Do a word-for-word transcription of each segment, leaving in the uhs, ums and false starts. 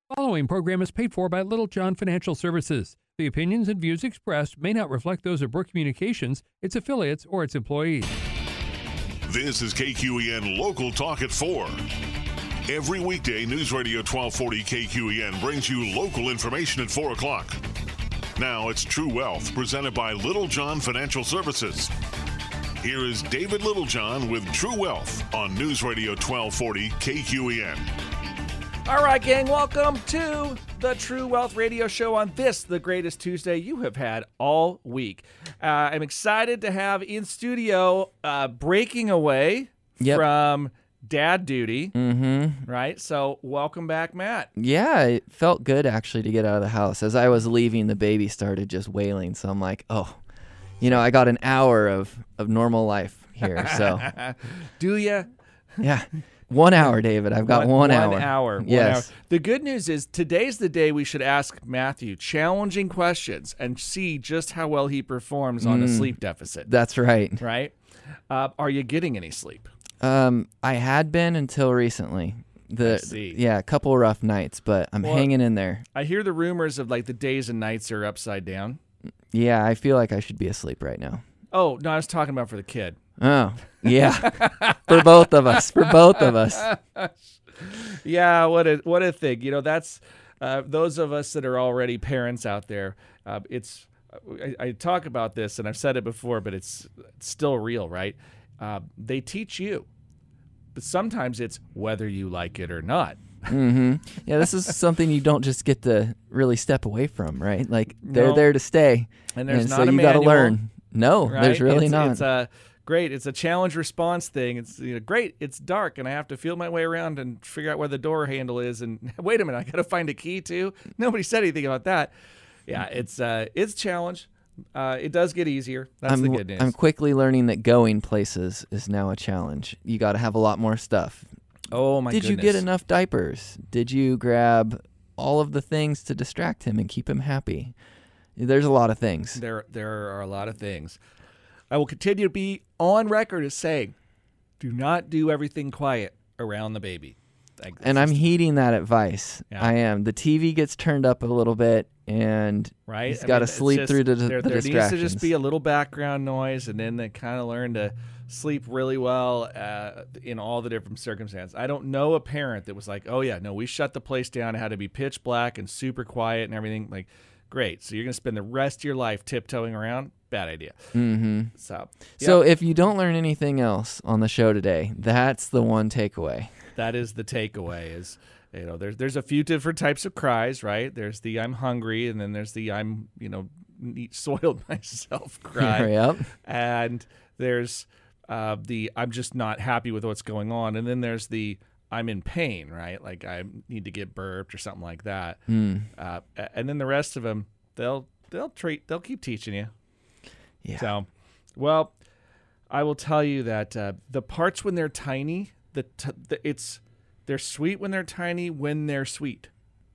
Following program is paid for by Little John Financial Services. The opinions and views expressed may not reflect those of Brook Communications, its affiliates, or its employees. This is K Q E N Local Talk at four. Every weekday, News Radio twelve forty K Q E N brings you local information at four o'clock. Now it's True Wealth, presented by Little John Financial Services. Here is David Littlejohn with True Wealth on News Radio twelve forty K Q E N. All right, gang, welcome to the True Wealth Radio Show on this, the greatest Tuesday you have had all week. Uh, I'm excited to have in studio, uh, breaking away Yep. from dad duty, Mm-hmm. right? So welcome back, Matt. Yeah, it felt good actually to get out of the house. As I was leaving, the baby started just wailing. So I'm like, oh, you know, I got an hour of, of normal life here. So Do ya? yeah, one hour, David. I've got one, one hour. One hour. One Yes. hour. The good news is today's the day we should ask Matthew challenging questions and see just how well he performs on a Mm. sleep deficit, That's right. right? Uh, are you getting any sleep? Um, I had been until recently. The I see. Yeah, a couple rough nights, but I'm Well- hanging in there. I hear the rumors of like the days and nights are upside down. Yeah, I feel like I should be asleep right now. Oh, no, I was talking about for the kid. Oh, yeah. For both of us. For both of us. Yeah, what a what a thing. You know, that's uh, those of us that are already parents out there. Uh, it's I, I talk about this, and I've said it before, but it's, it's still real, right? Uh, they teach you, but sometimes it's whether you like it or not. Mm-hmm. Yeah, this is something you don't just get to really step away from, right? Like they're No. there to stay, And there's so not a you got to manual, learn. No, Right? there's really it's, not. It's a great. It's a challenge response thing. It's you know, great. It's dark, and I have to feel my way around and figure out where the door handle is. And wait a minute, I got to find a key too. Nobody said anything about that. Yeah, it's uh, it's a challenge. Uh, it does get easier. That's I'm, the good news. I'm quickly learning that going places is now a challenge. You got to have a lot more stuff. oh my Did goodness. you get enough diapers? Did you grab all of the things to distract him and keep him happy? There's a lot of things. There, there are a lot of things. I will continue to be on record as saying, do not do everything quiet around the baby. Like, And this I'm is- heeding that advice. Yeah. I am. The T V gets turned up a little bit, and right. he's I got to mean, it's sleep just- through the, there, the there distractions. needs to just be a little background noise, and then they kind of learn to sleep really well uh, in all the different circumstances. I don't know a parent that was like, "Oh yeah, no, we shut the place down. It had to be pitch black and super quiet and everything." Like, great. So you're gonna spend the rest of your life tiptoeing around? Bad idea. Mm-hmm. So, So yep, if you don't learn anything else on the show today, that's the one takeaway. that is the takeaway. Is you know, there's there's a few different types of cries, right? There's the I'm hungry, and then there's the I'm you know neat, soiled myself cry. Yep. And there's uh, the I'm just not happy with what's going on, and then there's the I'm in pain, right? Like I need to get burped or something like that. Mm. Uh, a- and then the rest of them, they'll they'll treat they'll keep teaching you. Yeah. So, well, I will tell you that uh, the parts when they're tiny, the, t- the it's they're sweet when they're tiny when they're sweet,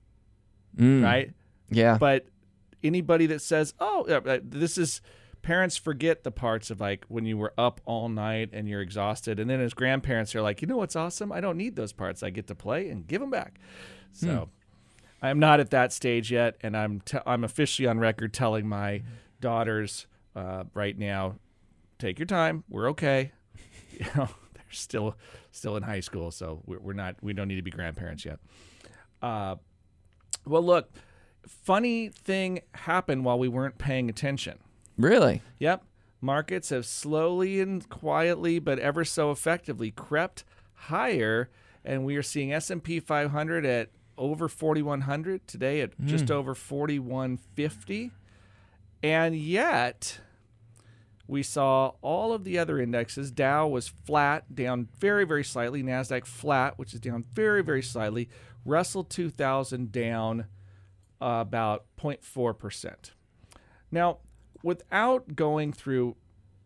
Mm. right? Yeah. But anybody that says, "Oh, uh, uh, this is," parents forget the parts of like when you were up all night and you're exhausted, and then as grandparents, they're like, "You know what's awesome? I don't need those parts. I get to play and give them back." So, I'm not at that stage yet, and I'm t- I'm officially on record telling my daughters uh, right now, take your time. We're okay. You know, they're still still in high school, so we're, we're not we don't need to be grandparents yet. Uh, well, look, funny thing happened while we weren't paying attention. Really? Yep. Markets have slowly and quietly, but ever so effectively, crept higher, and we are seeing S and P five hundred at over forty-one hundred today, at just over forty-one fifty, and yet we saw all of the other indexes. Dow was flat, down very, very slightly. NASDAQ flat, which is down very, very slightly. Russell two thousand down uh, about zero point four percent. Now, without going through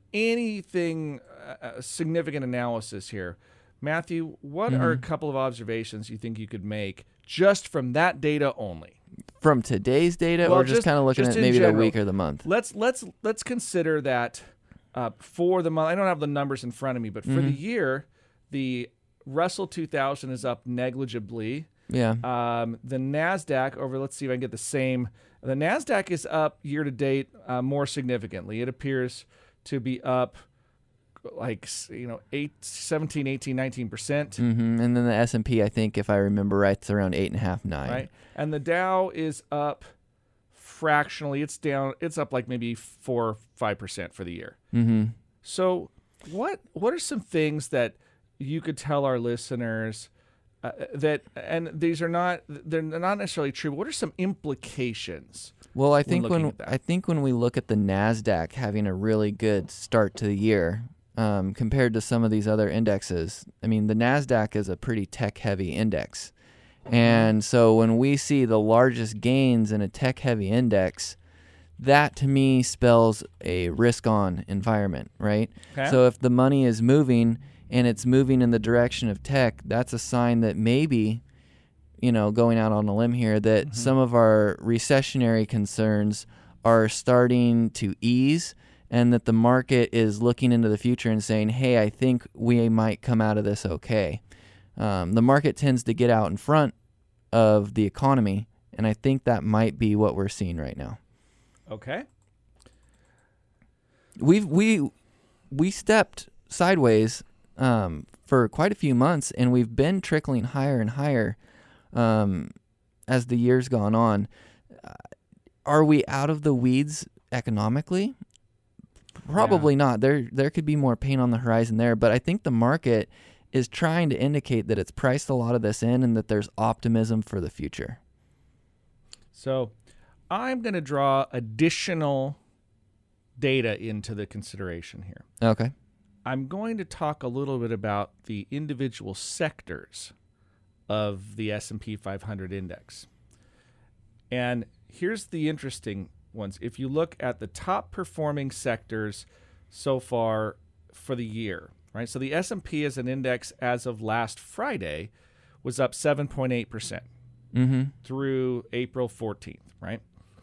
anything uh, significant analysis here, Matthew, what are a couple of observations you think you could make just from that data only? From today's data, Well, or just, just- kind of looking just at in maybe the general. week or the month? Let's let's let's consider that uh, for the month. I don't have the numbers in front of me, but for the year, the Russell two thousand is up negligibly. Yeah. Um, the NASDAQ over, let's see if I can get the same. The NASDAQ is up year to date uh, more significantly. It appears to be up like, you know, eight, seventeen, eighteen, nineteen percent. Mm-hmm. And then the S and P, I think, if I remember right, it's around eight and a half, nine. Right. And the Dow is up fractionally. It's down. It's up like maybe four, five percent for the year. Mm-hmm. So what what are some things that you could tell our listeners uh, that, and these are not, they're not necessarily true, but what are some implications? Well, I when think looking when at that? I think when we look at the NASDAQ having a really good start to the year um, compared to some of these other indexes, I mean, the NASDAQ is a pretty tech-heavy index. And so when we see the largest gains in a tech-heavy index, that to me spells a risk-on environment, right? Okay. So if the money is moving and it's moving in the direction of tech, that's a sign that maybe, you know, going out on a limb here, that Mm-hmm. some of our recessionary concerns are starting to ease and that the market is looking into the future and saying, hey, I think we might come out of this okay. Um, the market tends to get out in front of the economy, and I think that might be what we're seeing right now. Okay. We've we we stepped sideways um, for quite a few months, and we've been trickling higher and higher um, as the years gone on. Uh, are we out of the weeds economically? Probably Yeah. not. There there could be more pain on the horizon there, but I think the market is trying to indicate that it's priced a lot of this in and that there's optimism for the future. So I'm going to draw additional data into the consideration here. Okay. I'm going to talk a little bit about the individual sectors of the S and P five hundred index. And here's the interesting ones. If you look at the top performing sectors so far for the year, right? So the S and P as an index as of last Friday was up seven point eight percent Mm-hmm. through April fourteenth, right?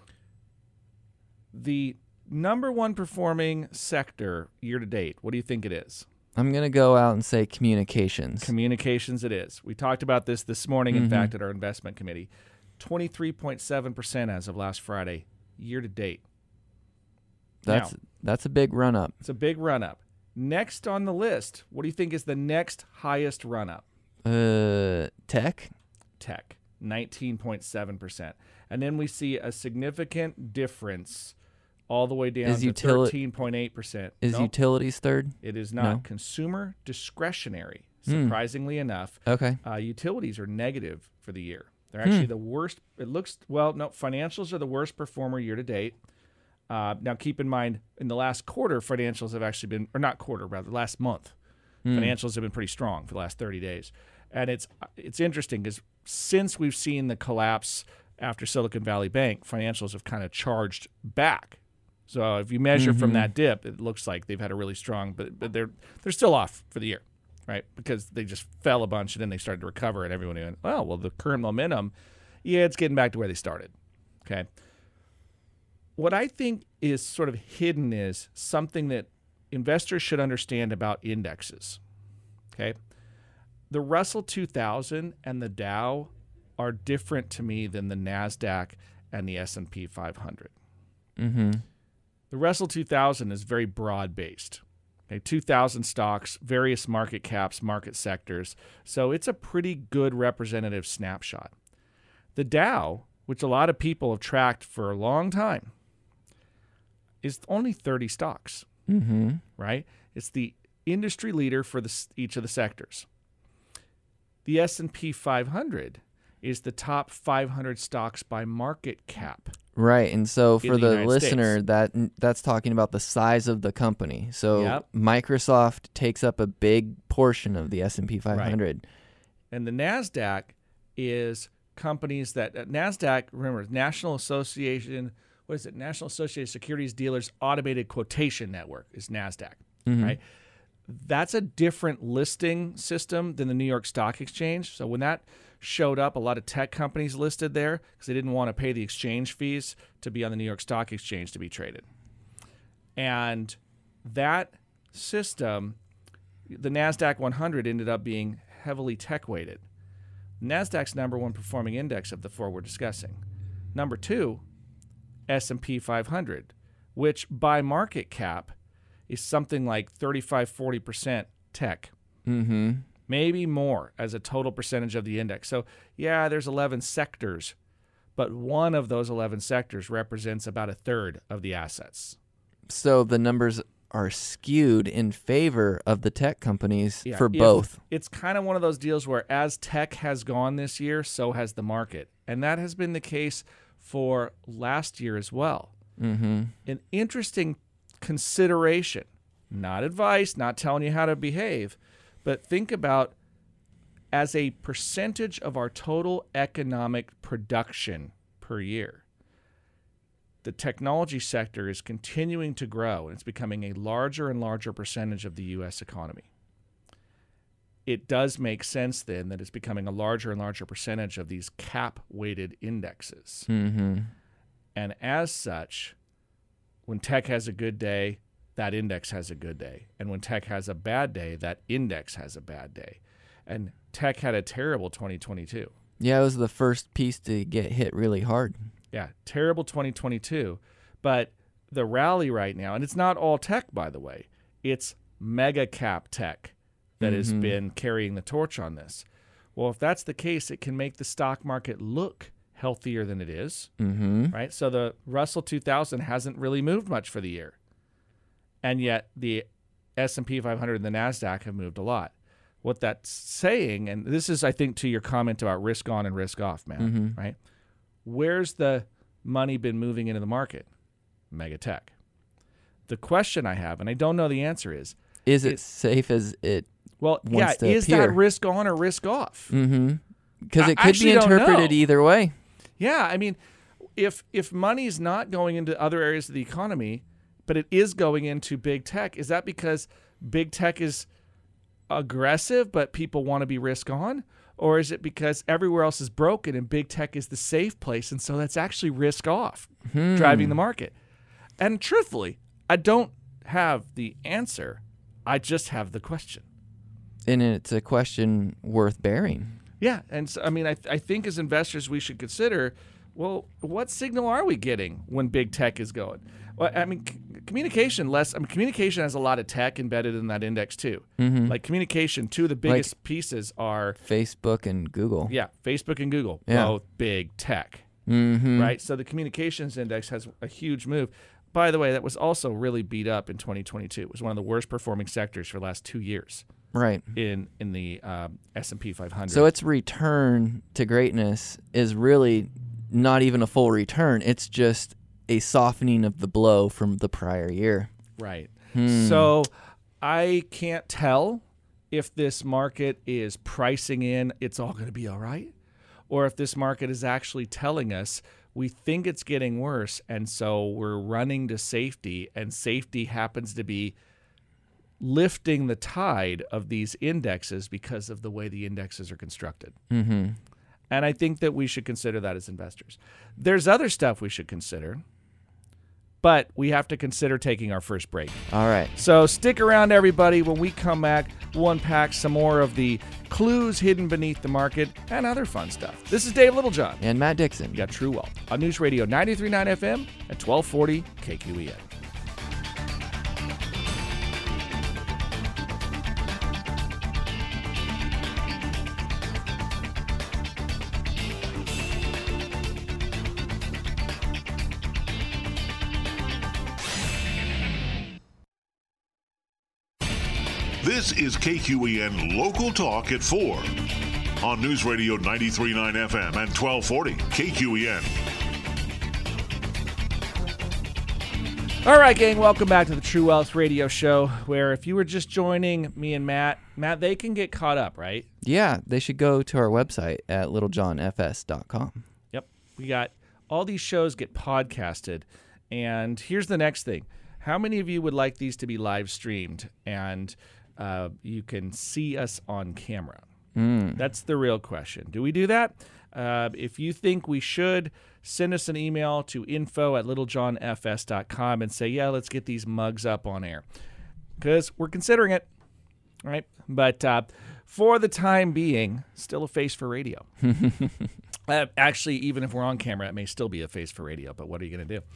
The number one performing sector year to date, what do you think it is? I'm going to go out and say communications. Communications it is. We talked about this this morning, in Mhm. fact, at our investment committee. twenty-three point seven percent as of last Friday, year to date. that's Now, that's a big run up. it's a big run up. Next on the list, what do you think is the next highest run up? Uh, tech? Tech, nineteen point seven percent. And then we see a significant difference all the way down Is to utili- thirteen point eight percent. Is Nope, utilities third? it is not. no? Consumer discretionary, Hmm. surprisingly enough. Okay. Uh, utilities are negative for the year. They're Hmm. actually the worst. It looks, well, no, financials are the worst performer year to date. Uh, now, keep in mind, in the last quarter, financials have actually been, or not quarter, rather, last month, Hmm. financials have been pretty strong for the last thirty days. And it's it's interesting because since we've seen the collapse after Silicon Valley Bank, financials have kind of charged back. So if you measure from Mhm. that dip, it looks like they've had a really strong, but but they're they're still off for the year, right? Because they just fell a bunch and then they started to recover, and everyone went, oh, well, the current momentum, yeah, it's getting back to where they started. Okay. What I think is sort of hidden is something that investors should understand about indexes. Okay. The Russell two thousand and the Dow are different to me than the NASDAQ and the S and P five hundred. Mm-hmm. The Russell two thousand is very broad-based. Okay, two thousand stocks, various market caps, market sectors. So it's a pretty good representative snapshot. The Dow, which a lot of people have tracked for a long time, is only thirty stocks, Mm-hmm. right? It's the industry leader for the, each of the sectors. The S and P five hundred is the top five hundred stocks by market cap. Right, and so In for the the, United listener, States. that that's talking about the size of the company. So Yep. Microsoft takes up a big portion of the S and P five hundred. And the NASDAQ is companies that uh, NASDAQ, remember, National Association, what is it? National Association of Securities Dealers Automated Quotation Network is NASDAQ, Mhm. right? That's a different listing system than the New York Stock Exchange. So when that showed up, a lot of tech companies listed there because they didn't want to pay the exchange fees to be on the New York Stock Exchange to be traded. And that system, the NASDAQ one hundred ended up being heavily tech weighted. NASDAQ's number one performing index of the four we're discussing. Number two, S and P five hundred, which by market cap is something like thirty-five, forty percent tech. Mm-hmm. Maybe more as a total percentage of the index. So, yeah, there's eleven sectors, but one of those eleven sectors represents about a third of the assets. So the numbers are skewed in favor of the tech companies Yeah, for if- both. It's kind of one of those deals where as tech has gone this year, so has the market. And that has been the case for last year as well. Mm-hmm. An interesting consideration, not advice, not telling you how to behave, but think about as a percentage of our total economic production per year. The technology sector is continuing to grow, and it's becoming a larger and larger percentage of the U S economy. It does make sense then that it's becoming a larger and larger percentage of these cap-weighted indexes. Mm-hmm. And as such, when tech has a good day, that index has a good day. And when tech has a bad day, that index has a bad day. And tech had a terrible twenty twenty-two. Yeah, it was the first piece to get hit really hard. Yeah, terrible twenty twenty-two. But the rally right now, and it's not all tech, by the way, it's mega cap tech that has Mhm. been carrying the torch on this. Well, if that's the case, it can make the stock market look healthier than it is, Mm-hmm. right? So the Russell two thousand hasn't really moved much for the year. And yet the S and P five hundred and the NASDAQ have moved a lot. What that's saying, and this is, I think, to your comment about risk on and risk off, man, Mhm. right? Where's the money been moving into the market? Mega tech. The question I have, and I don't know the answer, is, Is it It- safe as it? well, Wants yeah, to is appear. that risk on or risk off? Mm-hmm. Because I it could be actually don't interpreted know. either way. Yeah, I mean, if if money's not going into other areas of the economy, but it is going into big tech, is that because big tech is aggressive, but people want to be risk on? Or is it because everywhere else is broken and big tech is the safe place, and so that's actually risk off, Hmm. driving the market? And truthfully, I don't have the answer. I just have the question. And it's a question worth bearing. Yeah, and so, I mean, I, I think as investors we should consider, well, what signal are we getting when big tech is going? Well, I mean, c- communication less. I mean, communication has a lot of tech embedded in that index too. Mm-hmm. Like communication, two of the biggest pieces are Facebook and Google. yeah, Facebook and Google, Yeah. both big tech, Mm-hmm. right? So the communications index has a huge move. By the way, that was also really beat up in twenty twenty-two. It was one of the worst performing sectors for the last two years Right. in in the um, S and P five hundred. So its return to greatness is really not even a full return. It's just a softening of the blow from the prior year. Right. Hmm. So I can't tell if this market is pricing in it's all going to be all right, or if this market is actually telling us we think it's getting worse, and so we're running to safety, and safety happens to be lifting the tide of these indexes because of the way the indexes are constructed. Mm-hmm. And I think that we should consider that as investors. There's other stuff we should consider, but we have to consider taking our first break. All right. So stick around, everybody. When we come back, we'll unpack some more of the clues hidden beneath the market and other fun stuff. This is Dave Littlejohn. And Matt Dixon. You got True Wealth on News Radio ninety-three point nine F M at twelve forty K Q E N. This is K Q E N Local Talk at four on News Radio ninety-three point nine F M and twelve forty K Q E N. All right, gang, welcome back to the True Wealth Radio Show, where if you were just joining me and Matt, Matt, they can get caught up, right? Yeah, they should go to our website at littlejohn f s dot com. Yep. We got all these shows get podcasted. And here's the next thing. How many of you would like these to be live streamed and uh, you can see us on camera? Mm. That's the real question. Do we do that? Uh, if you think we should, send us an email to info at littlejohn f s dot com and say, yeah, let's get these mugs up on air. Because we're considering it. All right. But uh, for the time being, still a face for radio. uh, actually, even if we're on camera, it may still be a face for radio, but what are you going to do?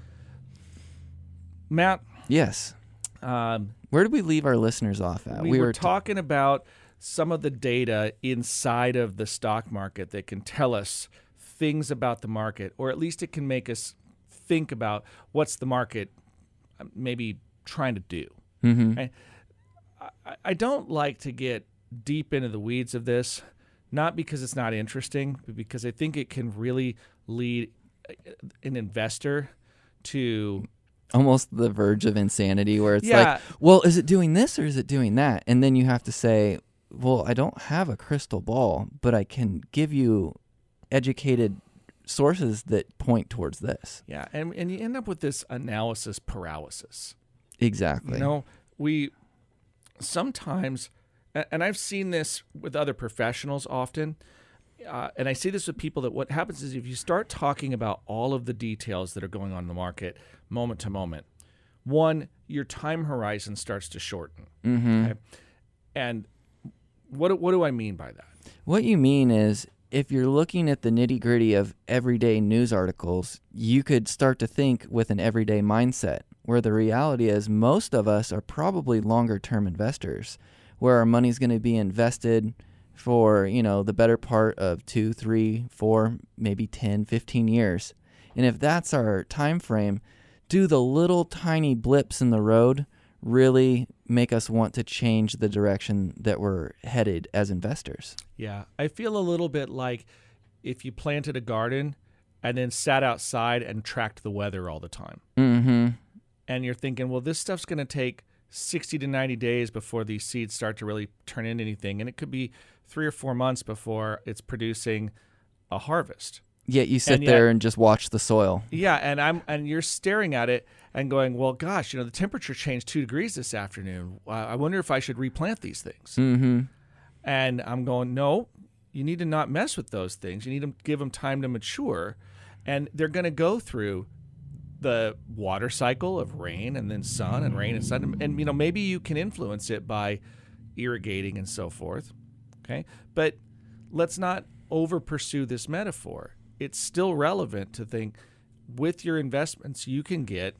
Matt? Yes. Um, Where did we leave our listeners off at? we, we were, were t- talking about some of the data inside of the stock market that can tell us things about the market, or at least it can make us think about what's the market maybe trying to do. Mm-hmm. I, I, I don't like to get deep into the weeds of this, not because it's not interesting, but because I think it can really lead an investor to almost the verge of insanity, where it's Yeah. like, well, is it doing this or is it doing that? And then you have to say, well, I don't have a crystal ball, but I can give you educated sources that point towards this. yeah, and and you end up with this analysis paralysis. Exactly. You know, we sometimes, a- and I've seen this with other professionals often, uh, and I see this with people, that what happens is if you start talking about all of the details that are going on in the market moment to moment, one, your time horizon starts to shorten. Mm-hmm. Okay? And what do- what do I mean by that? What you mean is, if you're looking at the nitty-gritty of everyday news articles, you could start to think with an everyday mindset, where the reality is most of us are probably longer-term investors, where our money's going to be invested for, you know, the better part of two, three, four, maybe ten, fifteen years. And if that's our time frame, do the little tiny blips in the road really make us want to change the direction that we're headed as investors? Yeah, I feel a little bit like if you planted a garden and then sat outside and tracked the weather all the time. Mm-hmm. And you're thinking, well, this stuff's going to take sixty to ninety days before these seeds start to really turn into anything. And it could be three or four months before it's producing a harvest. Yet you sit And yet- there and just watch the soil. Yeah, and I'm and you're staring at it and going, well, gosh, you know, the temperature changed two degrees this afternoon. Uh, I wonder if I should replant these things. Mm-hmm. And I'm going, no, you need to not mess with those things. You need to give them time to mature. And they're going to go through the water cycle of rain and then sun and rain and sun. And, and, you know, maybe you can influence it by irrigating and so forth. Okay. But let's not over pursue this metaphor. It's still relevant to think with your investments, you can get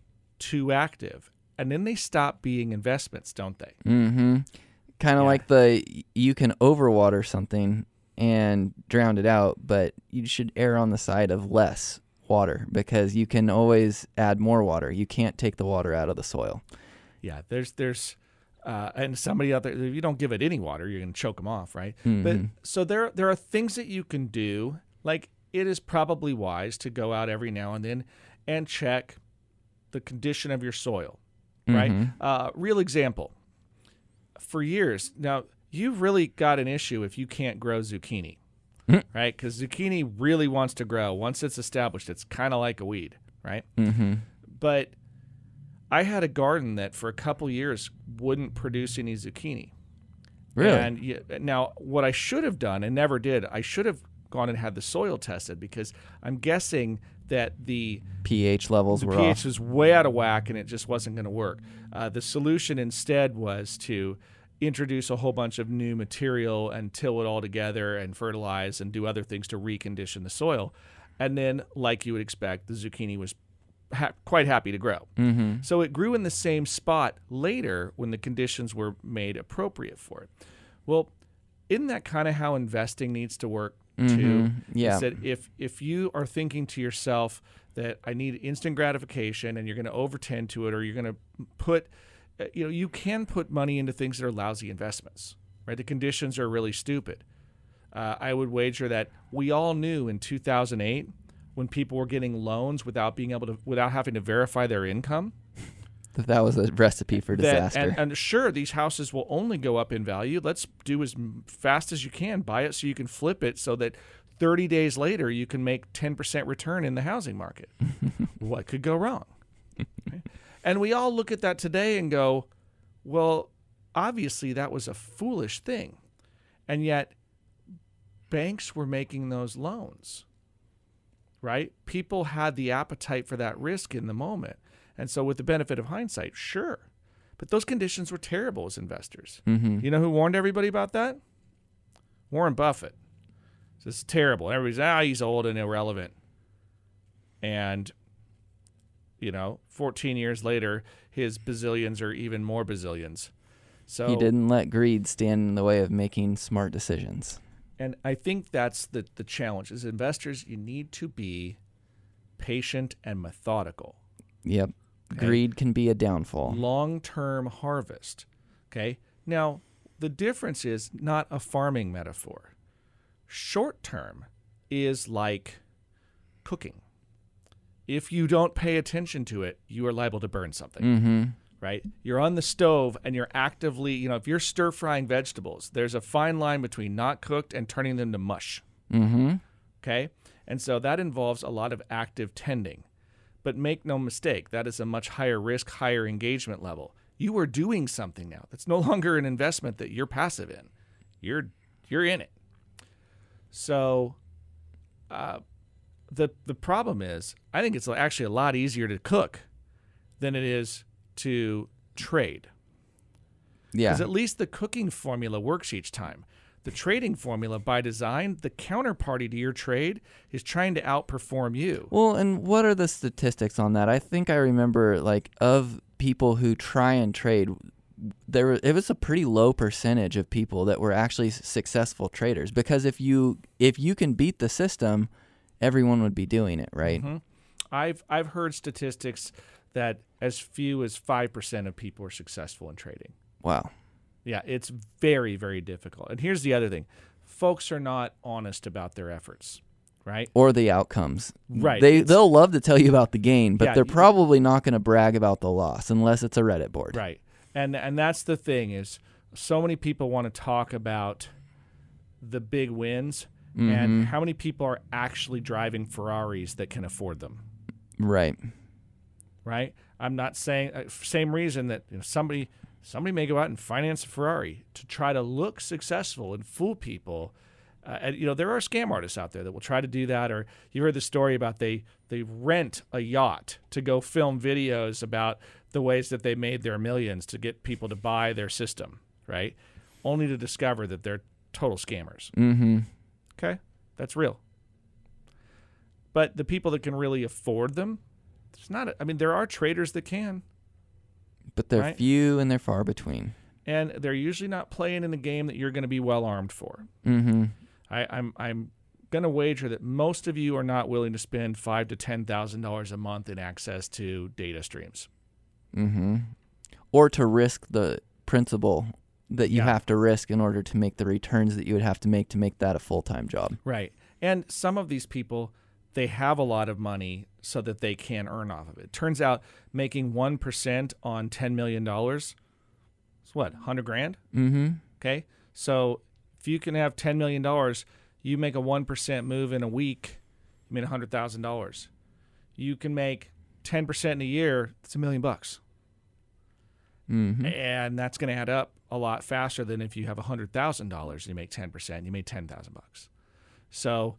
too active. And then they stop being investments, don't they? Mm-hmm. Kind of Yeah. like the, you can overwater something and drown it out, but you should err on the side of less water, because you can always add more water. You can't take the water out of the soil. Yeah, there's there's uh, and somebody out there, if you don't give it any water, you're going to choke them off, right? Mhm. But so there there are things that you can do. Like, it is probably wise to go out every now and then and check the condition of your soil, right? Mhm. Uh, real example. For years now, you've really got an issue if you can't grow zucchini, Mm. right? Because zucchini really wants to grow. Once it's established, it's kind of like a weed, right? Mm-hmm. But I had a garden that for a couple years wouldn't produce any zucchini. Really? And yeah, now, what I should have done and never did, I should have gone and had the soil tested, because I'm guessing that the pH levels the were pH off. was way out of whack and it just wasn't going to work. Uh, the solution instead was to introduce a whole bunch of new material and till it all together and fertilize and do other things to recondition the soil. And then, like you would expect, the zucchini was ha- quite happy to grow. Mm-hmm. So it grew in the same spot later when the conditions were made appropriate for it. Well, isn't that kind of how investing needs to work too? Mhm. Yeah. Is that if if you are thinking to yourself that I need instant gratification and you're going to overtend to it, or you're going to put, uh, you know, you can put money into things that are lousy investments, right? The conditions are really stupid. Uh, I would wager that we all knew in two thousand eight, when people were getting loans without being able to, without having to verify their income, That that was a recipe for that, disaster. and, and sure, these houses will only go up in value. Let's do as fast as you can. Buy it so you can flip it, so that thirty days later you can make ten percent return in the housing market. What could go wrong? Okay. And we all look at that today and go, well, obviously that was a foolish thing. And yet banks were making those loans, right? People had the appetite for that risk in the moment. And so with the benefit of hindsight, sure. But those conditions were terrible as investors. Mm-hmm. You know who warned everybody about that? Warren Buffett. This is terrible. Everybody's, ah, he's old and irrelevant. And, you know, fourteen years later, his bazillions are even more bazillions. So He didn't let greed stand in the way of making smart decisions. And I think that's the, the challenge. As investors, you need to be patient and methodical. Yep. Okay. Greed can be a downfall. Long-term harvest. Okay. Now, the difference is not a farming metaphor. Short-term is like cooking. If you don't pay attention to it, you are liable to burn something. Mm-hmm. Right? You're on the stove and you're actively, you know, if you're stir-frying vegetables, there's a fine line between not cooked and turning them to mush. Mm-hmm. Okay? And so that involves a lot of active tending. But make no mistake, that is a much higher risk, higher engagement level. You are doing something now. That's no longer an investment that you're passive in. You're you're in it. So uh, the the problem is, I think it's actually a lot easier to cook than it is to trade. Yeah. Because at least the cooking formula works each time. The trading formula, by design, the counterparty to your trade is trying to outperform you. Well, and what are the statistics on that? I think I remember, like, of people who try and trade, there were, it was a pretty low percentage of people that were actually successful traders. Because if you if you can beat the system, everyone would be doing it, right? Mm-hmm. I've I've heard statistics that as few as five percent of people are successful in trading. Wow. Yeah, it's very, very difficult. And here's the other thing. Folks are not honest about their efforts, right? Or the outcomes. Right. They, It's- they'll love to tell you about the gain, but Yeah, they're you- probably not going to brag about the loss unless it's a Reddit board. Right. And and that's the thing is so many people want to talk about the big wins Mm-hmm. and how many people are actually driving Ferraris that can afford them, Right. right? I'm not saying uh, same reason that you know, somebody somebody may go out and finance a Ferrari to try to look successful and fool people. Uh, and you know there are scam artists out there that will try to do that. Or you heard the story about they they rent a yacht to go film videos about the ways that they made their millions to get people to buy their system, right? Only to discover that they're total scammers. Mm-hmm. Okay, that's real. But the people that can really afford them, there's not. A, I mean, there are traders that can, But they're Right. few and they're far between. and they're usually not playing in the game that you're going to be well armed for. Mm-hmm. I, I'm I'm going to wager that most of you are not willing to spend five to ten thousand dollars a month in access to data streams. Mm-hmm. Or to risk the principal that you Yeah. have to risk in order to make the returns that you would have to make to make that a full-time job. Right. And some of these people, they have a lot of money so that they can earn off of it. Turns out making one percent on ten million dollars is what, one hundred grand? Mm-hmm. Okay. So if you can have ten million dollars, you make a one percent move in a week, you made one hundred thousand dollars. You can make ten percent in a year, that's a million bucks. Mm-hmm. And that's going to add up a lot faster than if you have one hundred thousand dollars and you make ten percent, you made ten thousand bucks. So,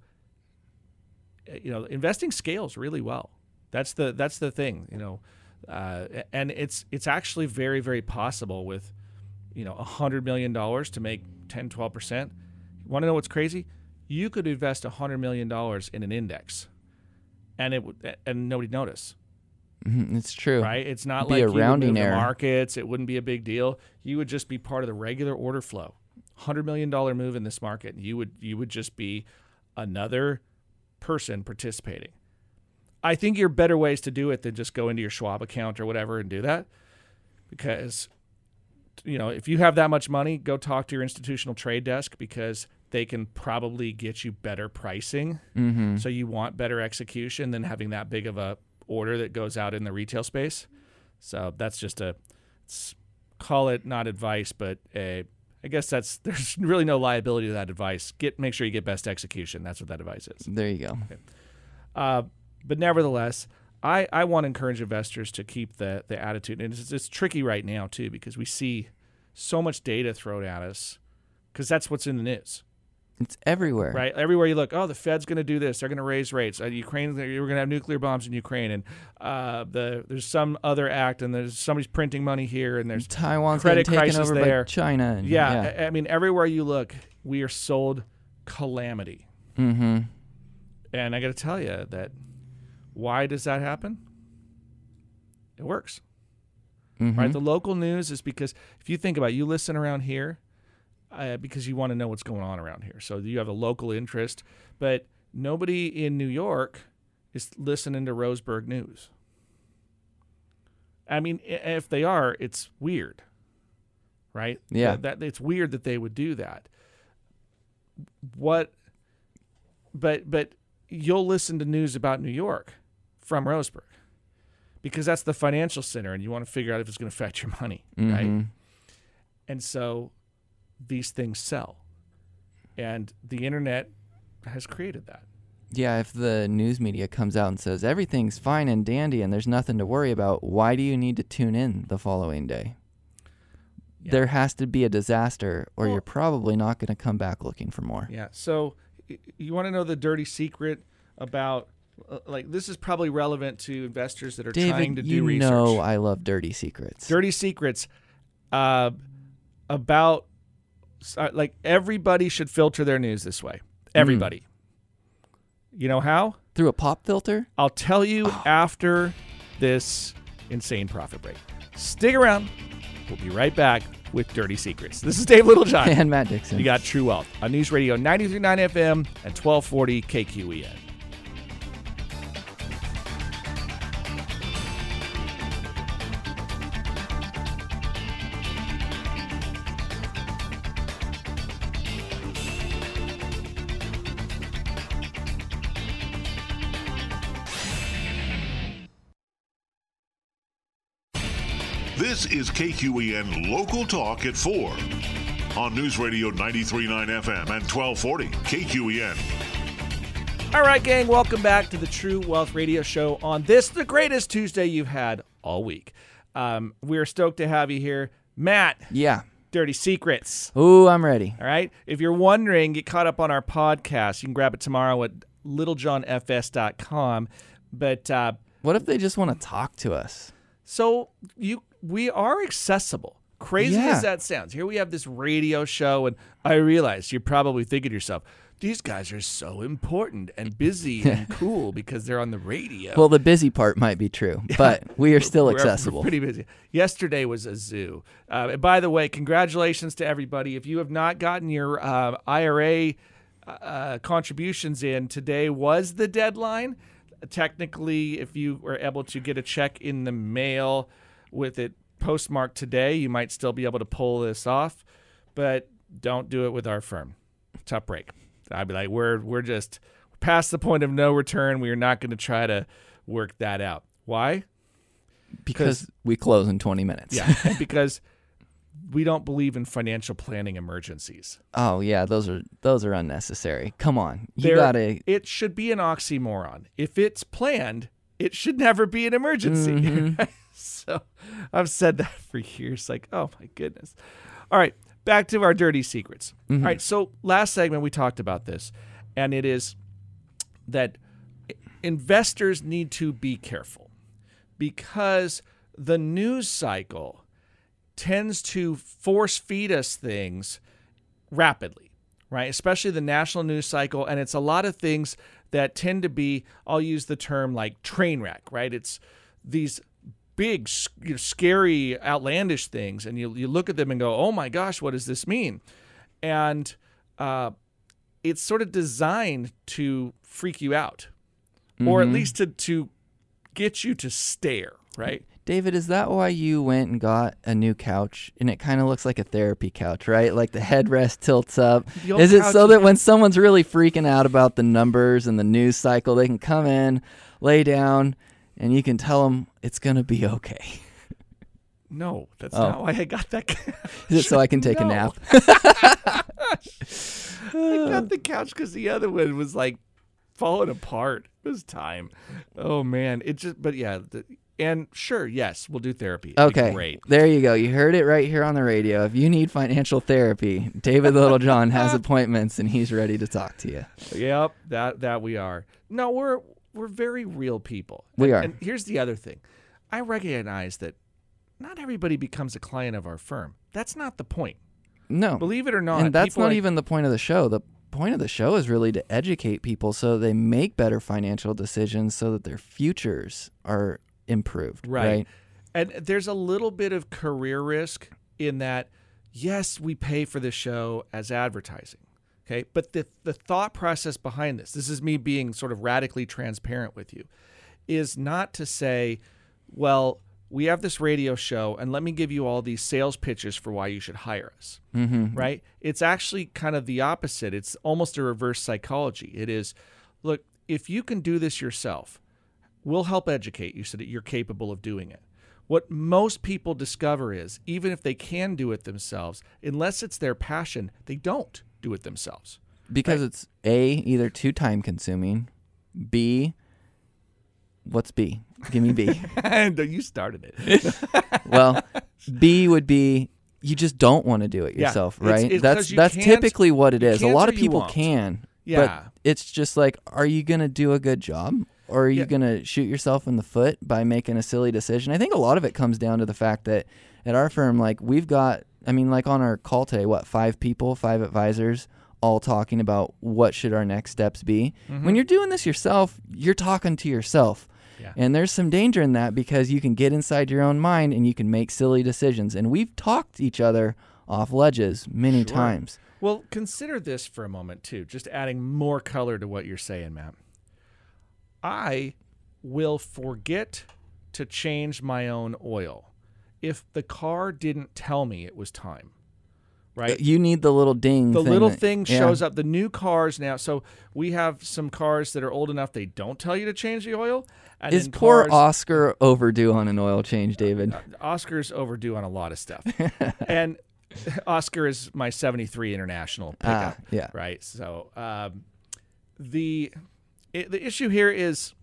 you know, investing scales really well. That's the that's the thing, you know, uh, and it's it's actually very, very possible with, you know, one hundred million dollars to make ten, twelve percent. You want to know what's crazy? You could invest one hundred million dollars in an index and it would and nobody notice. Mm-hmm. It's true. Right? It's not Be like a you would rounding move the error. markets. It wouldn't be a big deal. You would just be part of the regular order flow. one hundred million dollars move in this market. You would you would just be another person participating. I think there are better ways to do it than just go into your Schwab account or whatever and do that. Because, you know, if you have that much money, go talk to your institutional trade desk because they can probably get you better pricing. Mm-hmm. So you want better execution than having that big of a order that goes out in the retail space. So that's just a, it's, call it not advice, but a, I guess that's, there's really no liability to that advice. Get, make sure you get best execution. That's what that advice is. There you go. Uh, but nevertheless, I, I want to encourage investors to keep the, the attitude. And it's, it's tricky right now too, because we see so much data thrown at us because that's what's in the news. It's everywhere. Right, everywhere you look, oh, the Fed's going to do this. They're going to raise rates. Uh, Ukraine, we're going to have nuclear bombs in Ukraine, and uh, the there's some other act, and there's somebody's printing money here, and there's Taiwan's credit getting taken crisis over there. by China. And, yeah, yeah. I, I mean, everywhere you look, we are sold calamity. Mm-hmm. And I got to tell you that why does that happen? It works. Mm-hmm. Right, the local news is because if you think about it, you listen around here. Uh, because you want to know what's going on around here. So you have a local interest, but nobody in New York is listening to Roseburg News. I mean, if they are, it's weird, right? Yeah. That, that it's weird that they would do that. What? But but you'll listen to news about New York from Roseburg because that's the financial center, and you want to figure out if it's going to affect your money, Mm-hmm. right? And so these things sell, and the internet has created that. Yeah, if the news media comes out and says everything's fine and dandy and there's nothing to worry about, why do you need to tune in the following day? Yeah. There has to be a disaster, or Well- you're probably not going to come back looking for more. Yeah. So y- you want to know the dirty secret about, uh, like, this is probably relevant to investors that are David, trying to do you research. know I love dirty secrets. Dirty secrets uh, about, uh, like, everybody should filter their news this way. Everybody. You know how? Through a pop filter? I'll tell you after this insane profit break. Stick around. We'll be right back with Dirty Secrets. This is Dave Littlejohn. And Matt Dixon. You got True Wealth on News Radio ninety-three point nine F M and twelve forty K Q E N. This is K Q E N Local Talk at four on News Radio ninety-three point nine F M and twelve forty K Q E N. All right, gang, welcome back to the True Wealth Radio Show on this, the greatest Tuesday you've had all week. Um, we're stoked to have you here. Matt, Yeah. Dirty Secrets. Ooh, I'm ready. All right. If you're wondering, get caught up on our podcast. You can grab it tomorrow at littlejohn f s dot com. But uh, What if they just want to talk to us? so you, we are accessible. Crazy Yeah. as that sounds. Here we have this radio show, and I realize you're probably thinking to yourself, these guys are so important and busy and cool because they're on the radio. Well, the busy part might be true, but we are still We're- accessible. We're pretty busy. Yesterday was a zoo. Uh, and by the way, congratulations to everybody. If you have not gotten your uh, I R A uh, contributions in, today was the deadline. Technically, if you were able to get a check in the mail with it postmarked today, you might still be able to pull this off, but don't do it with our firm. Tough break. I'd be like, we're we're just past the point of no return. We are not going to try to work that out. Why? Because we close in twenty minutes. Yeah, and because we don't believe in financial planning emergencies. Oh, yeah, those are those are unnecessary. Come on. You There- got to It should be an oxymoron. If it's planned, it should never be an emergency. Mhm. So I've said that for years. Like, oh my goodness. All right, back to our dirty secrets. Mhm. All right, so last segment we talked about this, and it is that investors need to be careful because the news cycle tends to force feed us things rapidly, right? Especially the national news cycle. And it's a lot of things that tend to be, I'll use the term like train wreck, right? It's these big, you know, scary, outlandish things. And you, you look at them and go, oh my gosh, what does this mean? And uh, it's sort of designed to freak you out, or at Mhm. least to, to get you to stare, right? David, is that why you went and got a new couch? And it kind of looks like a therapy couch, right? Like the headrest tilts up. The old Is it couch so is- that when someone's really freaking out about the numbers and the news cycle, they can come in, lay down, and you can tell them it's going to be okay? No, that's Oh. not why I got that. Is it so I can take a No. nap? I got the couch because the other one was like falling apart. It was time. Oh man, it just. But yeah, the, And sure, yes, we'll do therapy. It'd be Okay, great. there you go. You heard it right here on the radio. If you need financial therapy, David Littlejohn has appointments, and he's ready to talk to you. Yep, that that we are. No, we're we're very real people. We and, are. And here's the other thing. I recognize that not everybody becomes a client of our firm. That's not the point. No. Believe it or not. And that's people not like- even the point of the show. The point of the show is really to educate people so they make better financial decisions so that their futures are improved. Right. Right. And there's a little bit of career risk in that, yes, we pay for this show as advertising. Okay. But the, the thought process behind this, this is me being sort of radically transparent with you, is not to say, well, we have this radio show and let me give you all these sales pitches for why you should hire us. Mm-hmm. Right. It's actually kind of the opposite. It's almost a reverse psychology. It is, look, if you can do this yourself, we'll help educate you so that you're capable of doing it. What most people discover is, even if they can do it themselves, unless it's their passion, they don't do it themselves. Because Right. it's A, either too time consuming, B, what's B? Give me B. And you started it. Well, B would be you just don't want to do it Yeah, yourself, it's- right? it's 'cause that's you that's can't- typically what it you is. A can't lot or of you people won't. can, Yeah. but it's just like, are you going to do a good job? Or are you Yeah. going to shoot yourself in the foot by making a silly decision? I think a lot of it comes down to the fact that at our firm, like we've got, I mean, like on our call today, what, five people, five advisors, all talking about what should our next steps be. Mm-hmm. When you're doing this yourself, you're talking to yourself. Yeah. And there's some danger in that because you can get inside your own mind and you can make silly decisions. And we've talked each other off ledges many Sure. times. Well, consider this for a moment, too, just adding more color to what you're saying, Matt. I will forget to change my own oil if the car didn't tell me it was time, right? You need the little ding. The thing little that- thing yeah. shows up. The new cars now. So we have some cars that are old enough they don't tell you to change the oil. And Is then poor cars, Oscar overdue on an oil change, David? Oscar's overdue on a lot of stuff. And Oscar is my seventy-three International pickup. Ah, yeah. Right. So um, the it, the issue here is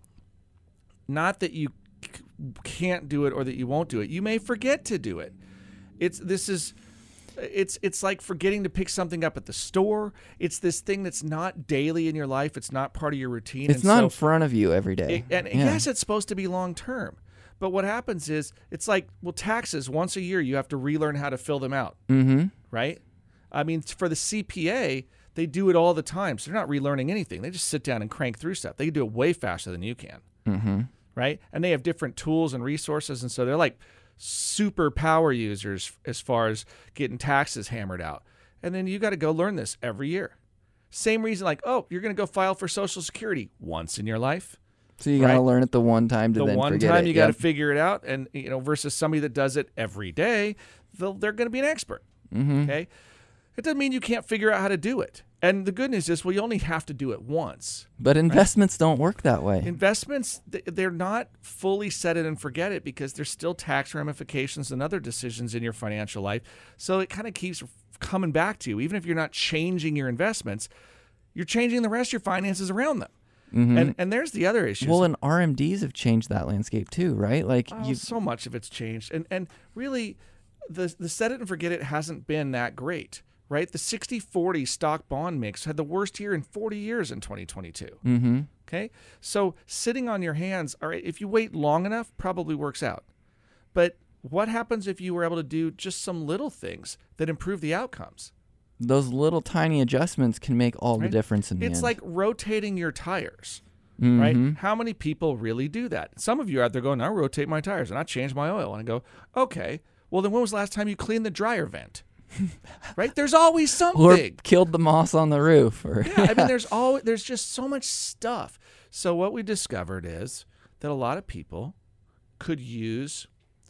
not that you c- can't do it or that you won't do it. You may forget to do it. It's this is it's it's like forgetting to pick something up at the store. It's this thing that's not daily in your life. It's not part of your routine. It's and not so in front of you every day. it, and Yeah. yes, it's supposed to be long term. But what happens is it's like, well, taxes, once a year, you have to relearn how to fill them out, Mm-hmm. right? I mean, for the C P A, they do it all the time. So they're not relearning anything. They just sit down and crank through stuff. They can do it way faster than you can, Mm-hmm. right? And they have different tools and resources. And so they're like super power users as far as getting taxes hammered out. And then you got to go learn this every year. Same reason, like, oh, you're going to go file for Social Security once in your life. So you got to Right. learn it the one time to The then one forget time it. you got to Yep. figure it out, and you know, versus somebody that does it every day, they'll, they're going to be an expert. Mhm. Okay, it doesn't mean you can't figure out how to do it. And the good news is, well, you only have to do it once. But investments don't work that way. Investments, th- they're not fully set it and forget it because there's still tax ramifications and other decisions in your financial life. So it kind of keeps coming back to you. Even if you're not changing your investments, you're changing the rest of your finances around them. Mhm. And and there's the other issue. Well, and R M Ds have changed that landscape too, right? Like Oh, you, so much of it's changed, and and really, the the set it and forget it hasn't been that great, right? The sixty forty stock bond mix had the worst year in forty years in twenty twenty-two. mm-hmm. Okay, so sitting on your hands, all right, if you wait long enough, probably works out. But what happens if you were able to do just some little things that improve the outcomes? Those little tiny adjustments can make all the Right? difference in the It's end. like rotating your tires. Mhm. Right? How many people really do that? Some of you out there going, I rotate my tires and I change my oil. And I go, okay, well, then when was the last time you cleaned the dryer vent? Right? There's always something. Or killed the moss on the roof. Or Yeah, I mean, there's always, there's just so much stuff. So what we discovered is that a lot of people could use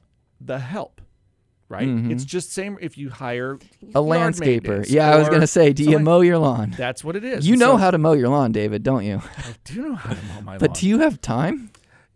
the help. Right? Mhm. It's just same if you hire a yard landscaper. maintenance Yeah, I was or gonna say, do you somebody- mow your lawn? That's what it is. You And know so- how to mow your lawn, David, don't you? I do know how to mow my But lawn. do you have time?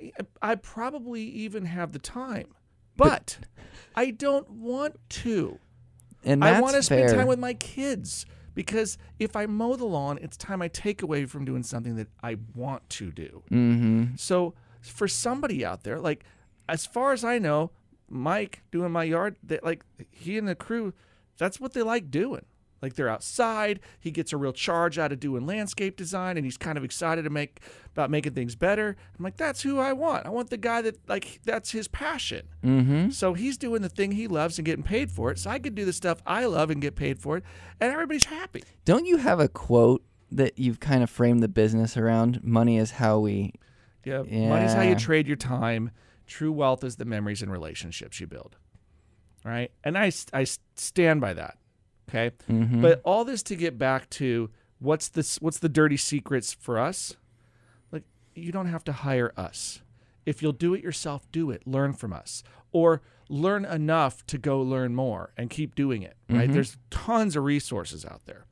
I probably even have the time, but I don't want to. And that's I want to fair. spend time with my kids because if I mow the lawn, it's time I take away from doing something that I want to do. Mm-hmm. So for somebody out there, like as far as I know, Mike doing my yard, they, like he and the crew, that's what they like doing. Like they're outside. He gets a real charge out of doing landscape design, and he's kind of excited to make about making things better. I'm like, that's who I want. I want the guy that like that's his passion. Mm-hmm. So he's doing the thing he loves and getting paid for it. So I could do the stuff I love and get paid for it, and everybody's happy. Don't you have a quote that you've kind of framed the business around? Money is how we. Yeah, Yeah. money's how you trade your time. True wealth is the memories and relationships you build. Right, and I I stand by that. Okay, Mm-hmm. but all this to get back to what's this? What's the dirty secrets for us? Like, you don't have to hire us. If you'll do it yourself, do it. Learn from us, or learn enough to go learn more and keep doing it. Right? Mhm. There's tons of resources out there.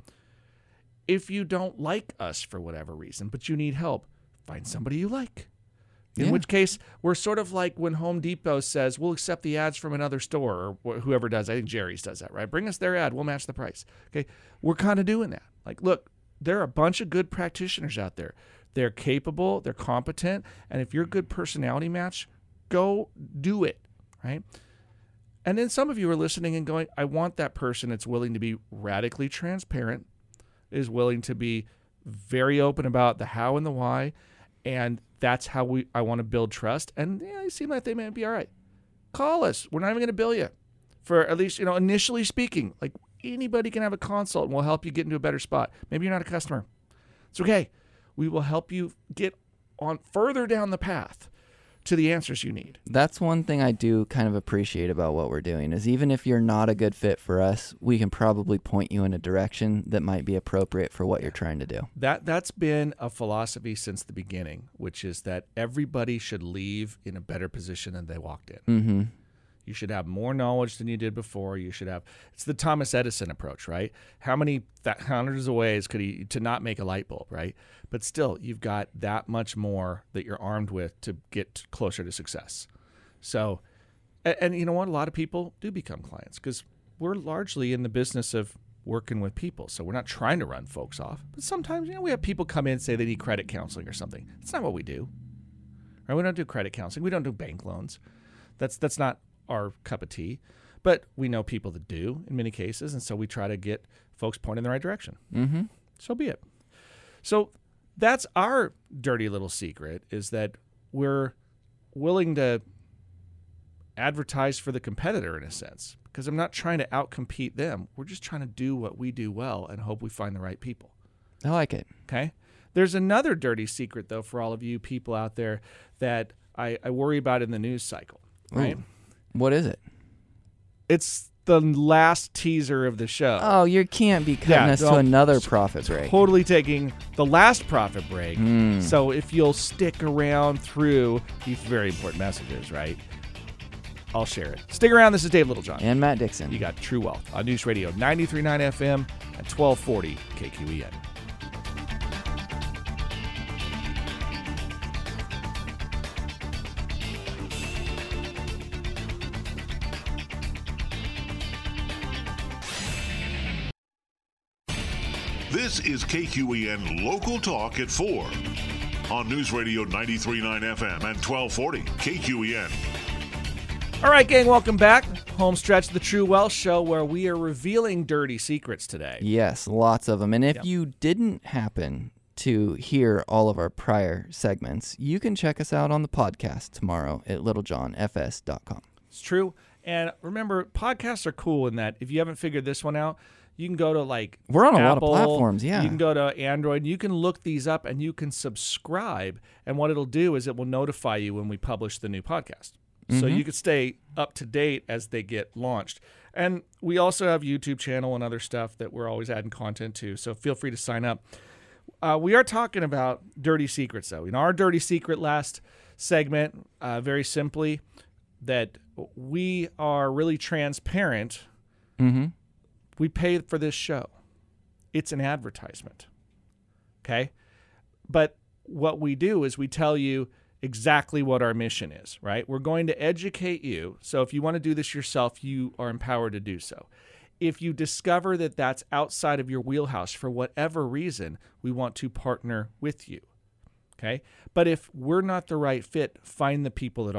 If you don't like us for whatever reason, but you need help, find somebody you like. In Yeah. which case, we're sort of like when Home Depot says, we'll accept the ads from another store, or wh- whoever does. I think Jerry's does that, right? Bring us their ad. We'll match the price. Okay. We're kind of doing that. Like, look, there are a bunch of good practitioners out there. They're capable, they're competent, and if you're a good personality match, go do it, right? And then some of you are listening and going, I want that person that's willing to be radically transparent, is willing to be very open about the how and the why, and that's how we I want to build trust. And yeah, they seem like they may be all right. Call us. We're not even going to bill you for, at least, you know, initially speaking. Like, anybody can have a consult and we'll help you get into a better spot. Maybe you're not a customer. It's okay. We will help you get on further down the path to the answers you need. That's one thing I do kind of appreciate about what we're doing is even if you're not a good fit for us, we can probably point you in a direction that might be appropriate for what you're trying to do. That, that's been a philosophy since the beginning, which is that everybody should leave in a better position than they walked in. Mm-hmm. You should have more knowledge than you did before. You should have, it's the Thomas Edison approach, right? How many th- hundreds of ways could he to not make a light bulb, right? But still, you've got that much more that you're armed with to get closer to success. So, and, and you know what? A lot of people do become clients because we're largely in the business of working with people. So we're not trying to run folks off. But sometimes, you know, we have people come in and say they need credit counseling or something. That's not what we do. Right? We don't do credit counseling. We don't do bank loans. That's that's not our cup of tea, but we know people that do in many cases, and so we try to get folks pointed in the right direction. Mm-hmm. So be it. So that's our dirty little secret, is that we're willing to advertise for the competitor in a sense, because I'm not trying to outcompete them. We're just trying to do what we do well and hope we find the right people. I like it. Okay? There's another dirty secret, though, for all of you people out there that I, I worry about in the news cycle, right? Ooh. What is it? It's the last teaser of the show. Oh, you can't be cutting Yeah, us well, to another profit break. Totally taking the last profit break. Mm. So if you'll stick around through these very important messages, right? I'll share it. Stick around. This is Dave Littlejohn. And Matt Dixon. You got True Wealth on News Radio ninety-three point nine F M at twelve forty K Q E N. This is K Q E N Local Talk at four on News Radio ninety-three point nine F M and twelve forty K Q E N. All right, gang, welcome back. Home stretch of the True Wealth Show, where we are revealing dirty secrets today. Yes, lots of them. And if Yep. you didn't happen to hear all of our prior segments, you can check us out on the podcast tomorrow at littlejohn f s dot com. It's true. And remember, podcasts are cool in that if you haven't figured this one out, you can go to like We're on a lot of Apple, platforms, yeah. You can go to Android. You can look these up and you can subscribe. And what it'll do is it will notify you when we publish the new podcast. So Mhm. you can stay up to date as they get launched. And we also have YouTube channel and other stuff that we're always adding content to. So feel free to sign up. Uh, we are talking about dirty secrets, though. In our dirty secret last segment, uh, very simply, that we are really transparent. Mm-hmm. We pay for this show. It's an advertisement. Okay? But what we do is we tell you exactly what our mission is, right? We're going to educate you. So if you want to do this yourself, you are empowered to do so. If you discover that that's outside of your wheelhouse for whatever reason, we want to partner with you. Okay? But if we're not the right fit, find the people that are.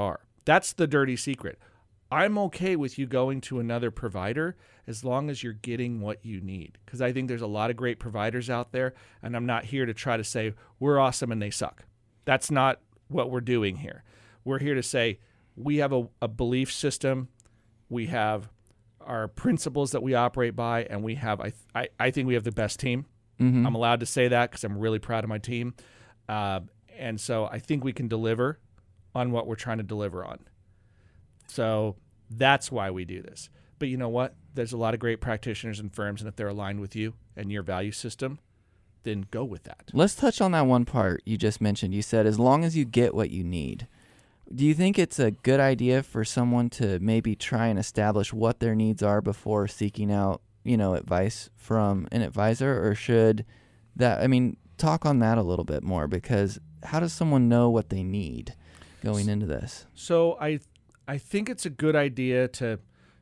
That's the dirty secret. I'm okay with you going to another provider as long as you're getting what you need. Because I think there's a lot of great providers out there, and I'm not here to try to say we're awesome and they suck. That's not what we're doing here. We're here to say we have a, a belief system, we have our principles that we operate by, and we have, I, th- I, I think we have the best team. Mm-hmm. I'm allowed to say that because I'm really proud of my team. Uh, and so I think we can deliver on what we're trying to deliver on. So that's why we do this. But you know what? There's a lot of great practitioners and firms, and if they're aligned with you and your value system, then go with that. Let's touch on that one part you just mentioned. You said as long as you get what you need. Do you think it's a good idea for someone to maybe try and establish what their needs are before seeking out, you know, advice from an advisor? Or should that, I mean, talk on that a little bit more, because how does someone know what they need going into this? So I I think it's a good idea to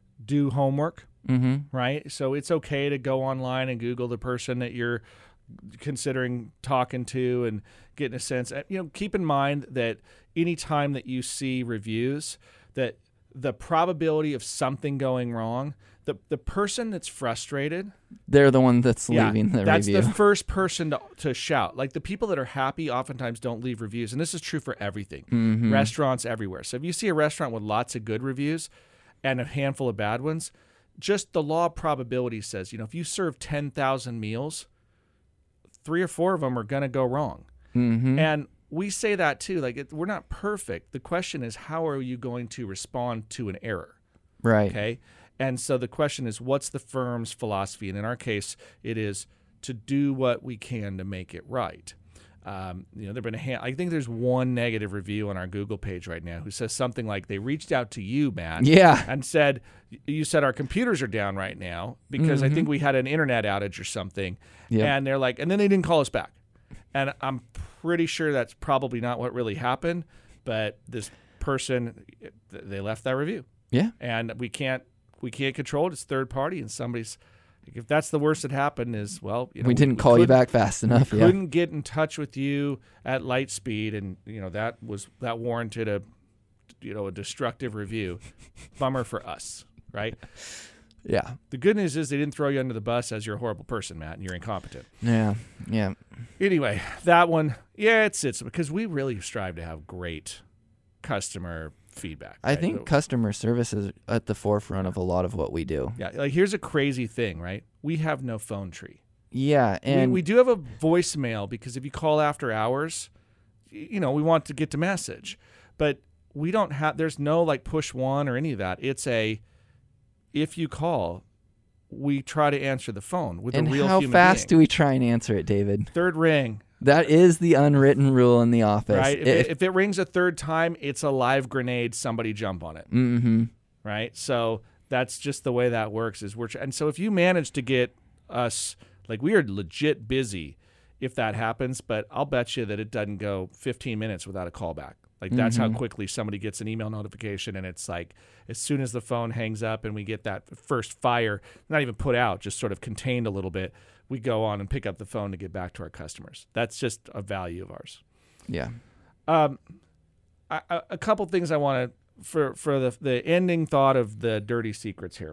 do homework, mm-hmm. right? So it's okay to go online and Google the person that you're considering talking to and getting a sense. You know, keep in mind that any time that you see reviews, that the probability of something going wrong, the the person that's frustrated, they're the one that's yeah, leaving the that's review. That's the first person to, to shout. Like the people that are happy oftentimes don't leave reviews. And this is true for everything. Mm-hmm. Restaurants everywhere. So if you see a restaurant with lots of good reviews and a handful of bad ones, just the law of probability says, you know, if you serve ten thousand meals, three or four of them are going to go wrong. Mm-hmm. And we say that too. Like it, we're not perfect. The question is, how are you going to respond to an error? Right. Okay. And so the question is, what's the firm's philosophy? And in our case, it is to do what we can to make it right. Um, you know, there've been a hand, I think there's one negative review on our Google page right now who says something like they reached out to you, Matt, yeah, and said, you said our computers are down right now because mm-hmm. I think we had an internet outage or something. Yep. And they're like, and then they didn't call us back. And I'm pretty sure that's probably not what really happened, but this person, they left that review. Yeah. And we can't, we can't control it. It's third party, and somebody's, if that's the worst that happened is, well, you know, we didn't we call you back fast enough. We yeah. couldn't get in touch with you at light speed, and you know that was that warranted a, you know, a destructive review. Bummer for us, right? Yeah. The good news is they didn't throw you under the bus as you're a horrible person, Matt, and you're incompetent. Yeah. Yeah. Anyway, that one, yeah, it's it's because we really strive to have great customer feedback. I right? think So, customer service is at the forefront of a lot of what we do. yeah, like here's a crazy thing, right? We have no phone tree. Yeah, and we, we do have a voicemail because if you call after hours, y- you know, we want to get the message. But we don't have, there's no like push one or any of that. It's a, if you call, we try to answer the phone with and a real how human fast being. do we try and answer it, David? Third ring. That is the unwritten rule in the office. Right? If, If- it, if it rings a third time, it's a live grenade. Somebody jump on it. mm-hmm. Right? So that's just the way that works. Is we're tr- and so if you manage to get us, like we are legit busy if that happens, but I'll bet you that it doesn't go fifteen minutes without a callback. Like that's Mm-hmm. how quickly somebody gets an email notification, and it's like as soon as the phone hangs up and we get that first fire, not even put out, just sort of contained a little bit, we go on and pick up the phone to get back to our customers. That's just a value of ours. Yeah. Um, I, I, a couple things I want to, for, for the, the ending thought of the dirty secrets here.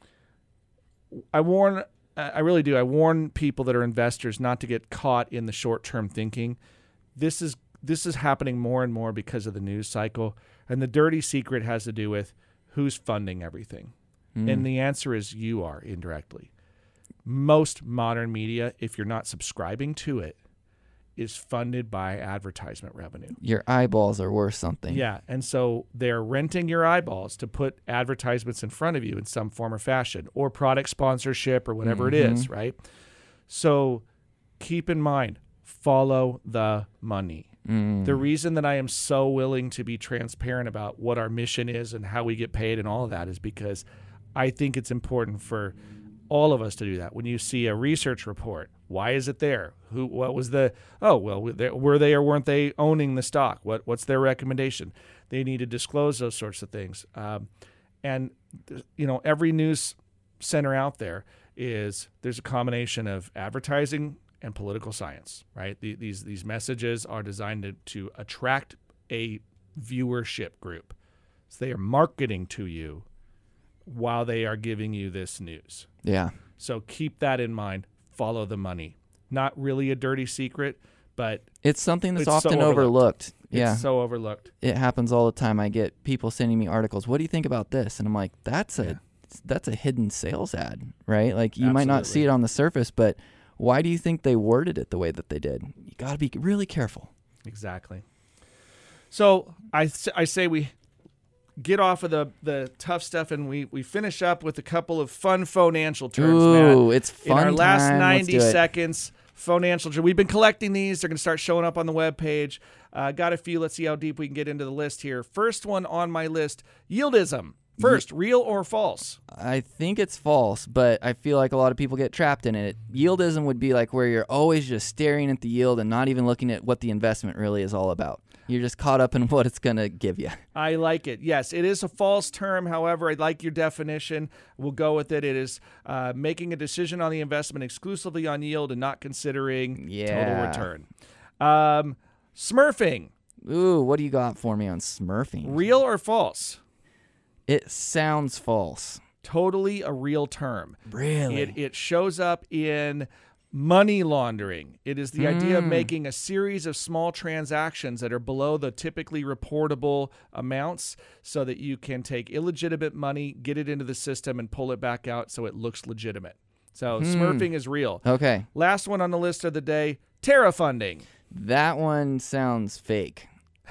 I warn, I really do, I warn people that are investors not to get caught in the short-term thinking. This is This is happening more and more because of the news cycle. And the dirty secret has to do with who's funding everything. Mm. And the answer is you are indirectly. Most modern media, if you're not subscribing to it, is funded by advertisement revenue. Your eyeballs are worth something. Yeah. And so they're renting your eyeballs to put advertisements in front of you in some form or fashion, or product sponsorship or whatever Mm-hmm. it is, right? So keep in mind, follow the money. Mm. The reason that I am so willing to be transparent about what our mission is and how we get paid and all of that is because I think it's important for all of us to do that. When you see a research report, why is it there? Who? What was the? Oh, well, were they or weren't they owning the stock? What? What's their recommendation? They need to disclose those sorts of things. Um, and you know, every news center out there is there's a combination of advertising and political science, right? The, these these messages are designed to, to attract a viewership group. So they are marketing to you while they are giving you this news. Yeah. So keep that in mind. Follow the money. Not really a dirty secret, but It's something that's It's so often overlooked. overlooked. Yeah. it's so overlooked. It happens all the time. I get people sending me articles. What do you think about this? And I'm like, that's a Yeah. that's a hidden sales ad, right? Like you might not see Absolutely. it on the surface, but why do you think they worded it the way that they did? You got to be really careful. Exactly. So I, s- I say we get off of the, the tough stuff and we, we finish up with a couple of fun financial terms, Ooh, Matt. it's fun In our last time. Let's ninety do it. seconds, financial terms. We've been collecting these. They're going to start showing up on the webpage. Uh, got a few. Let's see how deep we can get into the list here. First one on my list, yieldism. First, real or false? I think it's false, but I feel like a lot of people get trapped in it. Yieldism would be like where you're always just staring at the yield and not even looking at what the investment really is all about. You're just caught up in what it's going to give you. I like it. Yes, it is a false term. However, I like your definition. We'll go with it. It is uh, making a decision on the investment exclusively on yield and not considering Yeah. total return. Um, smurfing, Ooh, what do you got for me on smurfing? real or false? It sounds false. Totally a real term. Really? It, it shows up in money laundering. It is the idea of Mm. making a series of small transactions that are below the typically reportable amounts so that you can take illegitimate money, get it into the system, and pull it back out so it looks legitimate. So smurfing is real. Okay. Last one on the list of the day, Terra funding. That one sounds fake.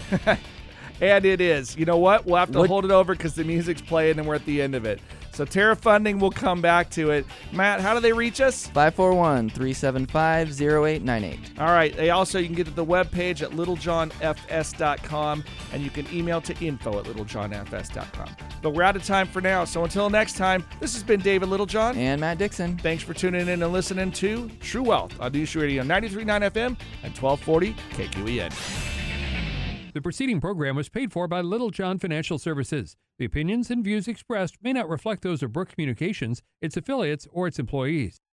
And it is. You know what? We'll have to What- hold it over because the music's playing and we're at the end of it. So Terra funding, we'll come back to it. Matt, how do they reach us? five four one, three seven five, zero eight nine eight. All right. They also, you can get to the webpage at littlejohn f s dot com and you can email to info at littlejohn f s dot com. But we're out of time for now. So until next time, this has been David Littlejohn. And Matt Dixon. Thanks for tuning in and listening to True Wealth on News Radio ninety-three point nine F M and twelve forty K Q E N. The preceding program was paid for by Little John Financial Services. The opinions and views expressed may not reflect those of Brook Communications, its affiliates, or its employees.